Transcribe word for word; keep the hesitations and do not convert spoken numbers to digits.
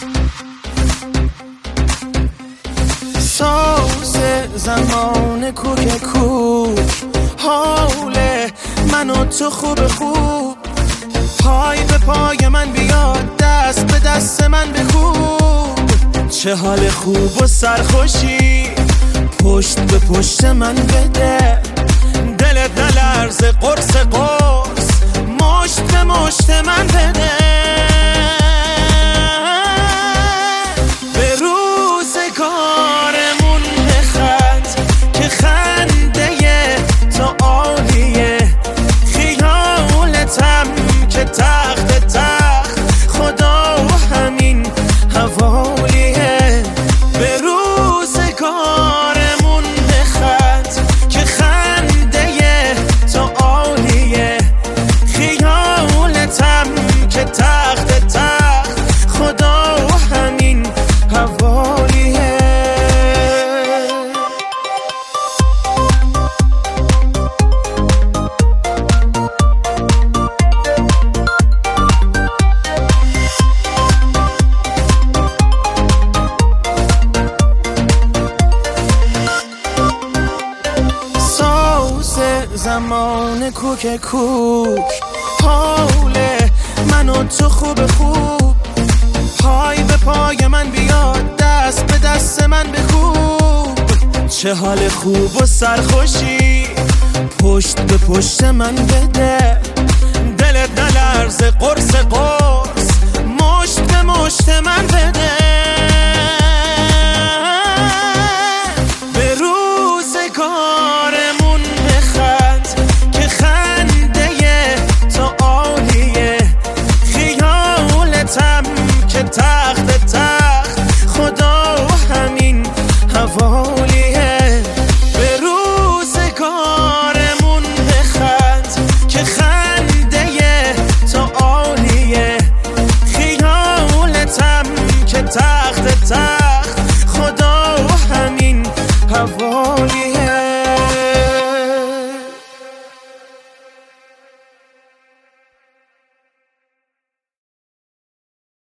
ساز زمان کوک کوک حال من و تو خوب خوب، پای به پای من بیاد، دست به دست من بکوب. چه حال خوب و سرخوشی پشت به پشت من بده، دلت نلرزه قرص قرص مشت به مشت من بده. به روزگارمون بخند که خنده تو عالیه، خیالتم که تخت تخت خدا و همین حوالیه. به روزگارمون بخند که خنده تو عالیه، خیالتم که تخت تخت خدا و همین حوالیه. زمان کوک کوک حال من و تو خوب خوب، پای به پای من بیاد، دست به دست من بکوب. چه حال خوب و سرخوشی پشت به پشت من بده، دلت نلرزه قرص